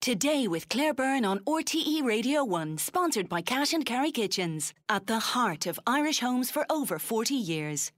Today with Claire Byrne on RTE Radio 1, sponsored by Cash and Carry Kitchens. At the heart of Irish homes for over 40 years.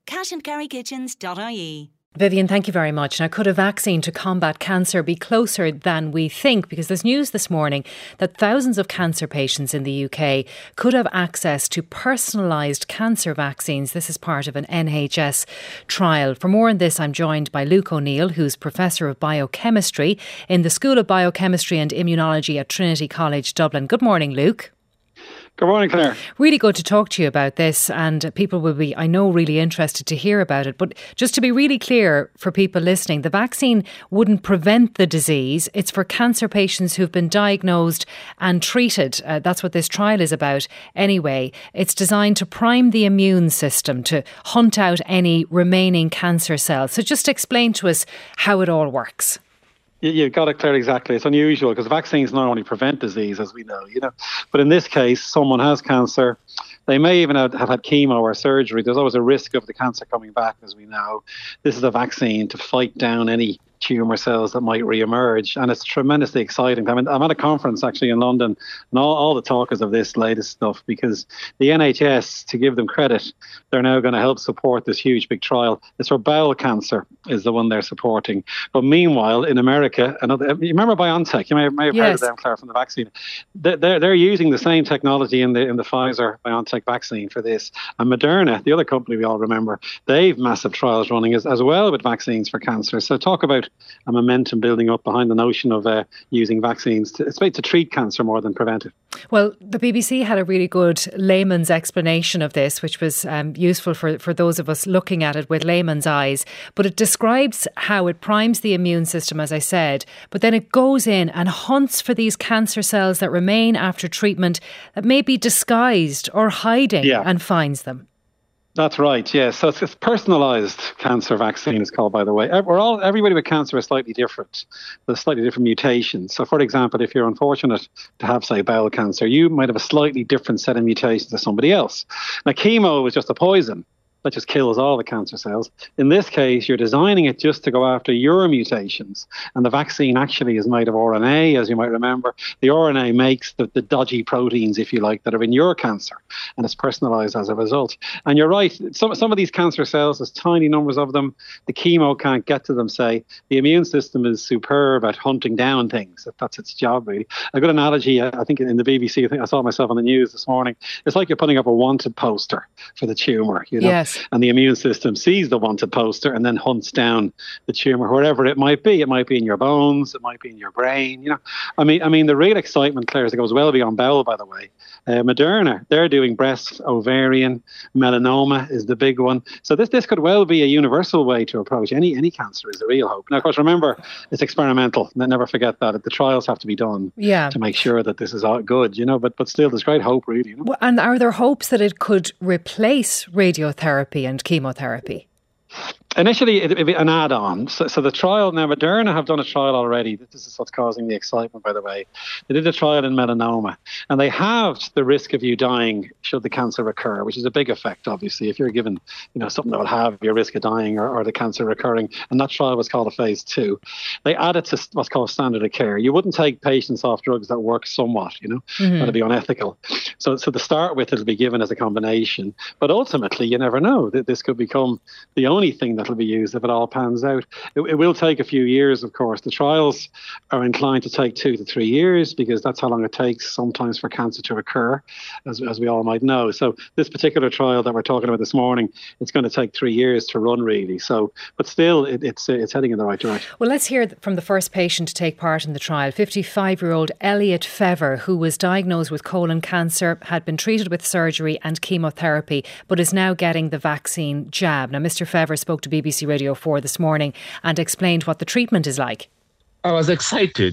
cashandcarrykitchens.ie. Vivian, thank you very much. Now, could a vaccine to combat cancer be closer than we think? Because there's news this morning that thousands of cancer patients in the UK could have access to personalised cancer vaccines. This is part of an NHS trial. For more on this, I'm joined by Luke O'Neill, who's Professor of Biochemistry in the School of Biochemistry and Immunology at Trinity College Dublin. Good morning, Luke. Good morning, Claire. Really good to talk to you about this, and people will be, I know, really interested to hear about it. But just to be really clear for people listening, the vaccine wouldn't prevent the disease. It's for cancer patients who've been diagnosed and treated. That's what this trial is about anyway. It's designed to prime the immune system to hunt out any remaining cancer cells. So just explain to us how it all works. You've got it, Claire, exactly. It's unusual because vaccines not only prevent disease, as we know, but in this case, someone has cancer. They may even have had chemo or surgery. There's always a risk of the cancer coming back, as we know. This is a vaccine to fight down any tumour cells that might re-emerge, and it's tremendously exciting. I mean, I'm at a conference actually in London, and all the talk is of this latest stuff because the NHS, to give them credit, they're now going to help support this huge big trial. It's for bowel cancer is the one they're supporting. But meanwhile, in America, you remember BioNTech? You may have heard of them, Claire, from the vaccine. They're using the same technology in the Pfizer BioNTech vaccine for this. And Moderna, the other company we all remember, they've massive trials running as well with vaccines for cancer. So talk about a momentum building up behind the notion of using vaccines to treat cancer more than prevent it. Well, the BBC had a really good layman's explanation of this, which was useful for those of us looking at it with layman's eyes. But it describes how it primes the immune system, as I said, but then it goes in and hunts for these cancer cells that remain after treatment that may be disguised or hiding and finds them. That's right, yeah. So it's personalised cancer vaccine is called, by the way. Everybody with cancer is slightly different. There's slightly different mutations. So, for example, if you're unfortunate to have, say, bowel cancer, you might have a slightly different set of mutations to somebody else. Now, chemo is just a poison that just kills all the cancer cells. In this case, you're designing it just to go after your mutations. And the vaccine actually is made of RNA, as you might remember. The RNA makes the dodgy proteins, if you like, that are in your cancer. And it's personalised as a result. And you're right, some of these cancer cells, there's tiny numbers of them. The chemo can't get to them, say. The immune system is superb at hunting down things. That's its job, really. A good analogy, I think in the BBC, I think I saw myself on the news this morning, it's like you're putting up a wanted poster for the tumour, Yes. And the immune system sees the wanted poster and then hunts down the tumour, wherever it might be. It might be in your bones, it might be in your brain. I mean, the real excitement, Claire, is it goes well beyond bowel, by the way. Moderna, they're doing breast, ovarian, melanoma is the big one. So this could well be a universal way to approach any cancer. Is the real hope. Now, of course, remember, it's experimental. Never forget that. The trials have to be done to make sure that this is all good, but still there's great hope, really. Well, and are there hopes that it could replace radiotherapy and chemotherapy? Initially, it'd be an add-on. So the trial, now Moderna have done a trial already. This is what's causing the excitement, by the way. They did a trial in melanoma, and they halved the risk of you dying should the cancer recur, which is a big effect, obviously. If you're given, something that will have your risk of dying or the cancer recurring, and that trial was called a phase 2. They added to what's called standard of care. You wouldn't take patients off drugs that work somewhat, That'd be unethical. So to start with, it'll be given as a combination. But ultimately, you never know. This could become the only thing that will be used if it all pans out. It will take a few years, of course. The trials are inclined to take 2 to 3 years because that's how long it takes sometimes for cancer to recur, as we all might know. So this particular trial that we're talking about this morning, it's going to take 3 years to run, really. So, but still, it's heading in the right direction. Well, let's hear from the first patient to take part in the trial. 55-year-old Elliot Fever, who was diagnosed with colon cancer, had been treated with surgery and chemotherapy, but is now getting the vaccine jab. Now, Mr. Fever spoke to BBC Radio 4 this morning and explained what the treatment is like. I was excited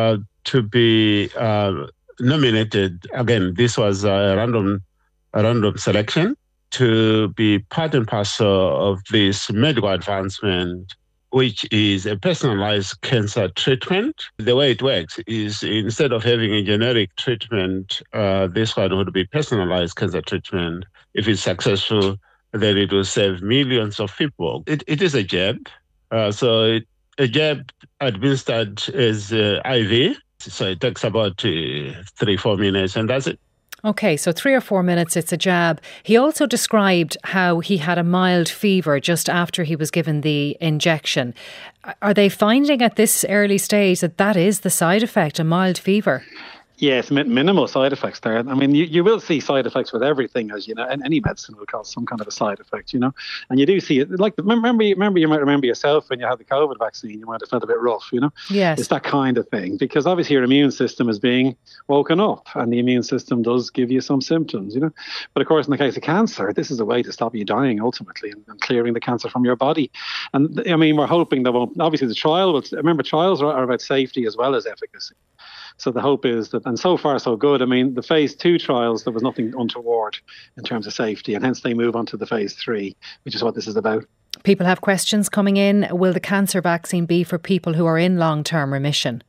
to be nominated. Again, this was a random selection to be part and parcel of this medical advancement, which is a personalized cancer treatment. The way it works is instead of having a generic treatment, this one would be personalized cancer treatment. If it's successful, then it will save millions of people. It is a jab. A jab administered as IV. So it takes about 3-4 minutes, and that's it. Okay, so 3 or 4 minutes, it's a jab. He also described how he had a mild fever just after he was given the injection. Are they finding at this early stage that is the side effect, a mild fever? Yes, minimal side effects there. I mean, you will see side effects with everything, as you know, and any medicine will cause some kind of a side effect, you know. And you do see it. Like, you might remember yourself when you had the COVID vaccine, you might have felt a bit rough, you know. Yes. It's that kind of thing, because obviously your immune system is being woken up, and the immune system does give you some symptoms, you know. But of course, in the case of cancer, this is a way to stop you dying ultimately and clearing the cancer from your body. And I mean, we're hoping that obviously the trial will. Remember, trials are about safety as well as efficacy. So the hope is that, and so far so good. I mean, the phase 2 trials, there was nothing untoward in terms of safety, and hence they move on to the phase 3, which is what this is about. People have questions coming in. Will the cancer vaccine be for people who are in long-term remission?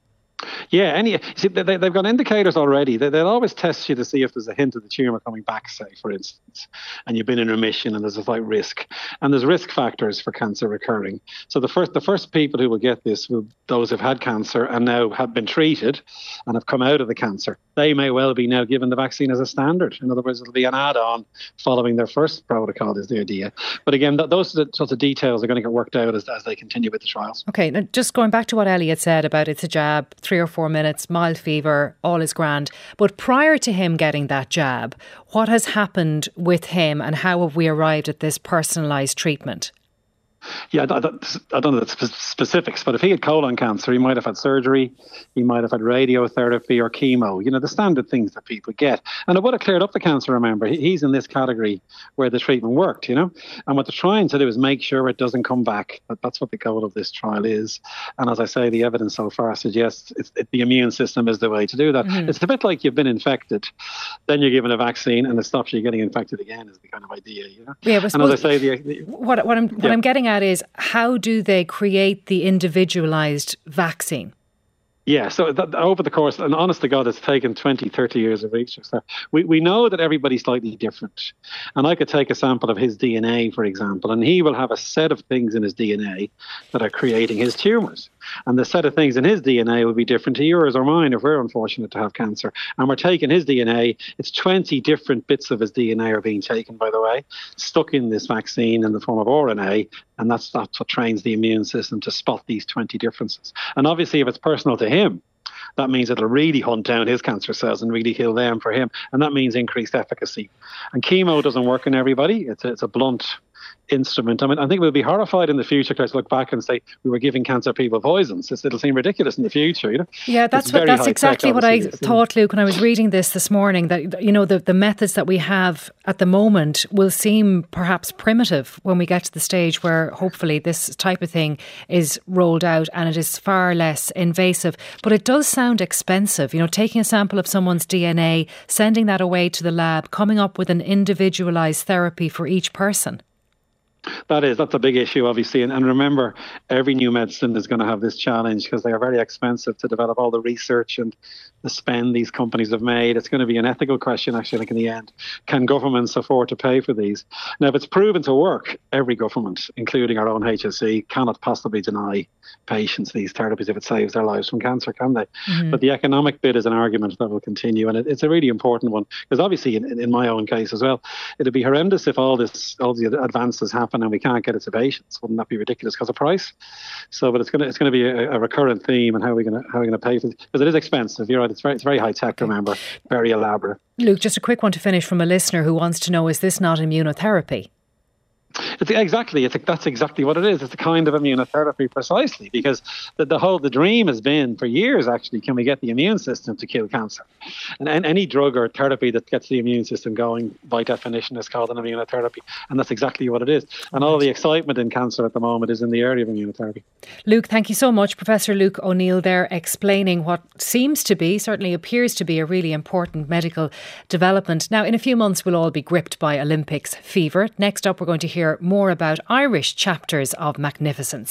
Yeah, see, they've got indicators already. They'll always test you to see if there's a hint of the tumour coming back, say, for instance, and you've been in remission and there's a slight risk. And there's risk factors for cancer recurring. So the first people who will get this will those who've had cancer and now have been treated and have come out of the cancer. They may well be now given the vaccine as a standard. In other words, it'll be an add-on following their first protocol is the idea. But again, those sorts of details are going to get worked out as they continue with the trials. Okay, now just going back to what Elliot said about it's a jab, 3 or 4 minutes, mild fever, all is grand. But prior to him getting that jab, what has happened with him and how have we arrived at this personalised treatment? Yeah, I don't know the specifics, but if he had colon cancer, he might have had surgery, he might have had radiotherapy or chemo, you know, the standard things that people get. And it would have cleared up the cancer, remember. He's in this category where the treatment worked, you know. And what they're trying to do is make sure it doesn't come back. That's what the goal of this trial is. And as I say, the evidence so far suggests the immune system is the way to do that. Mm-hmm. It's a bit like you've been infected, then you're given a vaccine and it stops you getting infected again is the kind of idea, you know. Yeah, but and as I say, what I'm getting at is how do they create the individualised vaccine? Yeah, so over the course, and honest to God, it's taken 20, 30 years of research. So we know that everybody's slightly different. And I could take a sample of his DNA, for example, and he will have a set of things in his DNA that are creating his tumours. And the set of things in his DNA will be different to yours or mine if we're unfortunate to have cancer. And we're taking his DNA, it's 20 different bits of his DNA are being taken, by the way, stuck in this vaccine in the form of RNA. And that's what trains the immune system to spot these 20 differences. And obviously, if it's personal to him, that means it'll really hunt down his cancer cells and really kill them for him. And that means increased efficacy. And chemo doesn't work in everybody. It's a blunt instrument. I mean, I think we'll be horrified in the future to look back and say we were giving cancer people poisons. It'll seem ridiculous in the future, you know. Yeah, that's exactly what I thought, Luke, when I was reading this morning, that, you know, the methods that we have at the moment will seem perhaps primitive when we get to the stage where hopefully this type of thing is rolled out and it is far less invasive. But it does sound expensive, you know, taking a sample of someone's DNA, sending that away to the lab, coming up with an individualised therapy for each person. That's a big issue, obviously. And remember, every new medicine is going to have this challenge because they are very expensive to develop all the research and the spend these companies have made. It's going to be an ethical question, actually, I think, in the end. Can governments afford to pay for these? Now, if it's proven to work, every government, including our own HSE, cannot possibly deny patients these therapies if it saves their lives from cancer, can they? Mm-hmm. But the economic bit is an argument that will continue. And it's a really important one because obviously, in my own case as well, it'd be horrendous if all the advances happen and we can't get it to patients. Wouldn't that be ridiculous because of price? So, but it's going to be a recurrent theme, and how are we going to pay for it? Because it is expensive. You're right. It's very high tech. Remember, very elaborate. Luke, just a quick one to finish from a listener who wants to know: is this not immunotherapy? That's exactly what it is. It's a kind of immunotherapy, precisely, because the dream has been for years, actually, can we get the immune system to kill cancer? And any drug or therapy that gets the immune system going, by definition, is called an immunotherapy. And that's exactly what it is. And all the excitement in cancer at the moment is in the area of immunotherapy. Luke, thank you so much. Professor Luke O'Neill there, explaining what seems to be, certainly appears to be, a really important medical development. Now, in a few months, we'll all be gripped by Olympics fever. Next up, we're going to hear more about Irish chapters of magnificence.